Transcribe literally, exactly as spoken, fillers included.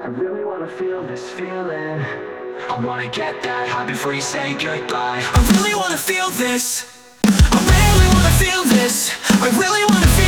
I really wanna feel this feeling. I wanna get that high before you say goodbye. I really wanna feel this. I really wanna feel this. I really wanna feel